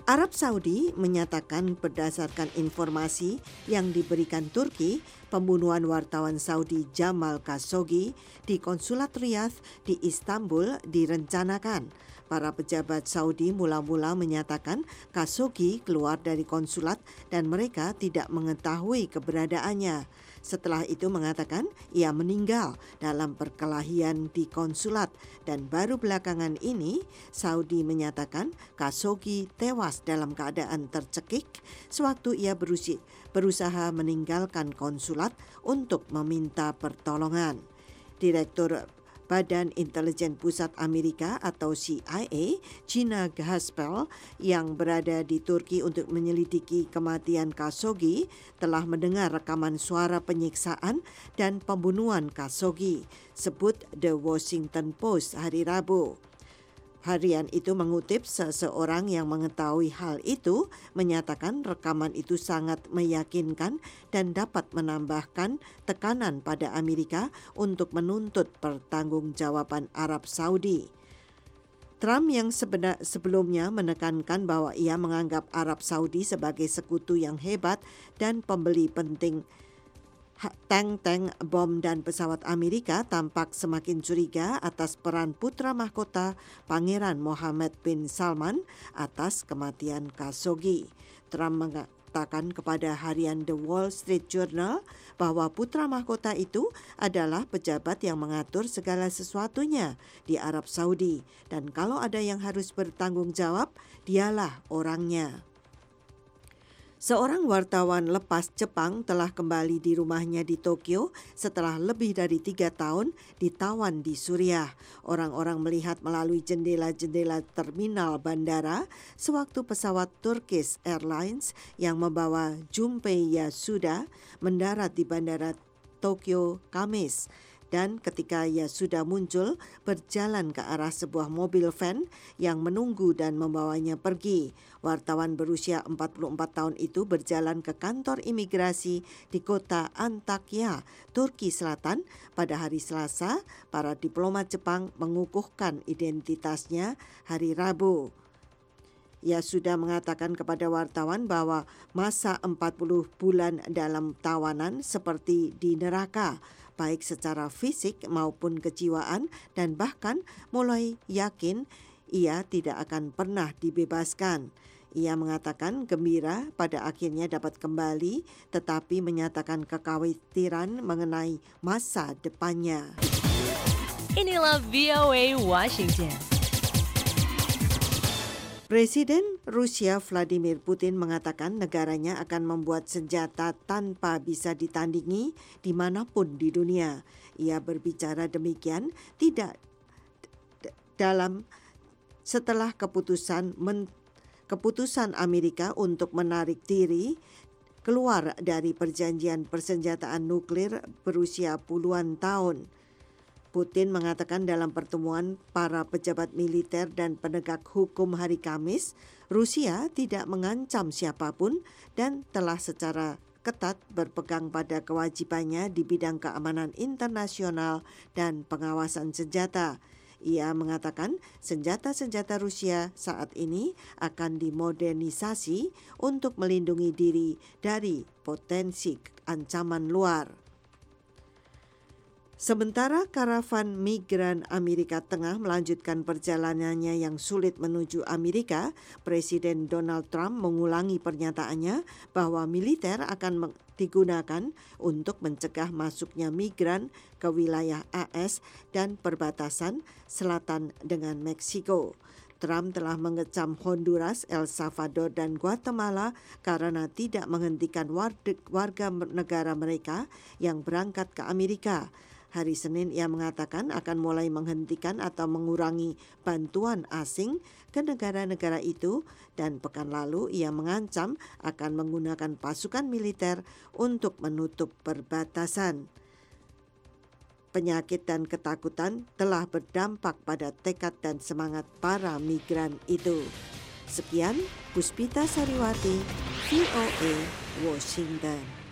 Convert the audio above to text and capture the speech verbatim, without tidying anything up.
Arab Saudi menyatakan berdasarkan informasi yang diberikan Turki, pembunuhan wartawan Saudi Jamal Khashoggi di konsulat Riyadh di Istanbul direncanakan. Para pejabat Saudi mula-mula menyatakan Khashoggi keluar dari konsulat dan mereka tidak mengetahui keberadaannya. Setelah itu mengatakan ia meninggal dalam perkelahian di konsulat dan baru belakangan ini Saudi menyatakan Khashoggi tewas dalam keadaan tercekik sewaktu ia berusi, berusaha meninggalkan konsulat untuk meminta pertolongan. Direktur Badan Intelijen Pusat Amerika atau C I A, Gina Haspel, yang berada di Turki untuk menyelidiki kematian Khashoggi, telah mendengar rekaman suara penyiksaan dan pembunuhan Khashoggi, sebut The Washington Post hari Rabu. Harian itu mengutip seseorang yang mengetahui hal itu, menyatakan rekaman itu sangat meyakinkan dan dapat menambahkan tekanan pada Amerika untuk menuntut pertanggungjawaban Arab Saudi. Trump yang sebenar, sebelumnya menekankan bahwa ia menganggap Arab Saudi sebagai sekutu yang hebat dan pembeli penting tank-tank, bom dan pesawat Amerika, tampak semakin curiga atas peran putra mahkota Pangeran Mohammed bin Salman atas kematian Khashoggi. Trump mengatakan kepada harian The Wall Street Journal bahwa putra mahkota itu adalah pejabat yang mengatur segala sesuatunya di Arab Saudi dan kalau ada yang harus bertanggung jawab, dialah orangnya. Seorang wartawan lepas Jepang telah kembali di rumahnya di Tokyo setelah lebih dari tiga tahun ditawan di Suriah. Orang-orang melihat melalui jendela-jendela terminal bandara sewaktu pesawat Turkish Airlines yang membawa Junpei Yasuda mendarat di bandara Tokyo Kamis. Dan ketika ia sudah muncul, berjalan ke arah sebuah mobil van yang menunggu dan membawanya pergi. Wartawan berusia empat puluh empat tahun itu berjalan ke kantor imigrasi di kota Antakya, Turki Selatan pada hari Selasa. Para diplomat Jepang mengukuhkan identitasnya hari Rabu. Ia sudah mengatakan kepada wartawan bahwa masa empat puluh bulan dalam tawanan seperti di neraka, baik secara fisik maupun kejiwaan, dan bahkan mulai yakin ia tidak akan pernah dibebaskan. Ia mengatakan gembira pada akhirnya dapat kembali, tetapi menyatakan kekhawatiran mengenai masa depannya. Inilah V O A Washington. Presiden Rusia Vladimir Putin mengatakan negaranya akan membuat senjata tanpa bisa ditandingi dimanapun di dunia. Ia berbicara demikian tidak d- dalam setelah keputusan men, keputusan Amerika untuk menarik diri keluar dari perjanjian persenjataan nuklir berusia puluhan tahun. Putin mengatakan dalam pertemuan para pejabat militer dan penegak hukum hari Kamis, Rusia tidak mengancam siapapun dan telah secara ketat berpegang pada kewajibannya di bidang keamanan internasional dan pengawasan senjata. Ia mengatakan senjata-senjata Rusia saat ini akan dimodernisasi untuk melindungi diri dari potensi ancaman luar. Sementara karavan migran Amerika Tengah melanjutkan perjalanannya yang sulit menuju Amerika, Presiden Donald Trump mengulangi pernyataannya bahwa militer akan digunakan untuk mencegah masuknya migran ke wilayah A S dan perbatasan selatan dengan Meksiko. Trump telah mengecam Honduras, El Salvador, dan Guatemala karena tidak menghentikan warga negara mereka yang berangkat ke Amerika. Hari Senin ia mengatakan akan mulai menghentikan atau mengurangi bantuan asing ke negara-negara itu dan pekan lalu ia mengancam akan menggunakan pasukan militer untuk menutup perbatasan. Penyakit dan ketakutan telah berdampak pada tekad dan semangat para migran itu. Sekian, Puspita Sariwati, V O A, Washington.